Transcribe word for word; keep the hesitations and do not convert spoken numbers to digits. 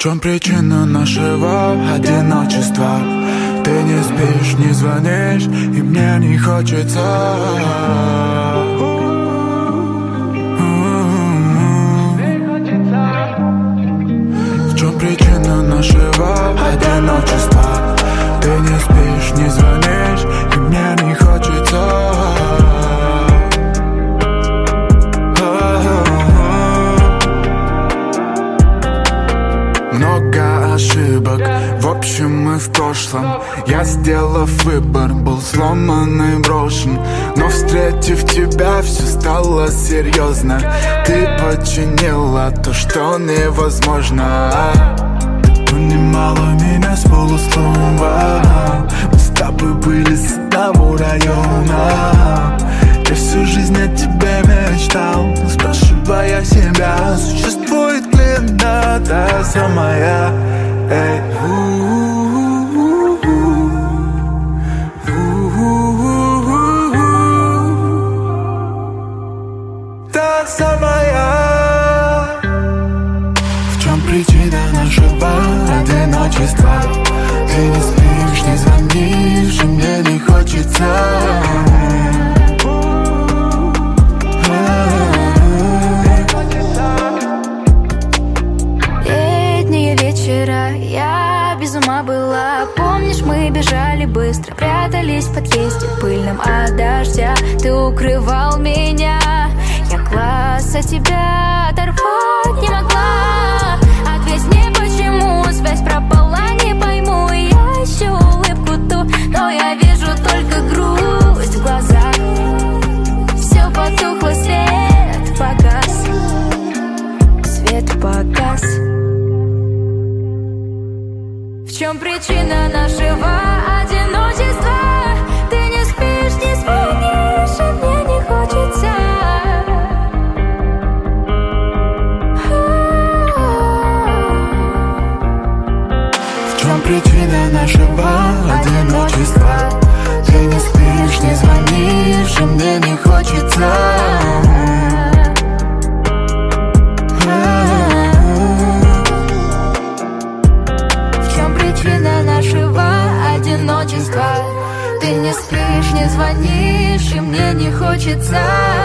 чем причина нашего одиночества? Ты не спишь, не звонишь, и мне не хочется. В чем причина нашего одиночества? Ты не спишь, не звонишь, и мне не хочется. Много ошибок, в общем мы в прошлом. Я, сделав выбор, был сломан и брошен. Но встретив тебя, все стало серьезно. Ты починила то, что невозможно. Ты понимала меня с полуслова. Мы с тобой были с одного района. Я всю жизнь о тебе мечтал, спрашивая себя, существует ли она та самая. Эй. Та самая. В чем причина нашего одиночества? Ты не спишь, не звонишь, и мне не хочется. Я без ума была, помнишь, мы бежали быстро, прятались в подъезде пыльном от дождя. Ты укрывал меня, я глаз от тебя оторвать не могла. Ответь мне, почему связь пропала, не пойму. Я ищу улыбку ту, но я вижу только грусть в глазах. Все потухло, свет погас, свет погас. В чем причина нашего одиночества? Ты не спишь, не звонишь, а мне не хочется. В чем причина нашего одиночества? Ты не спишь, не звонишь, а мне не хочется. Причина нашего одиночества. Ты не спишь, не звонишь, и мне не хочется.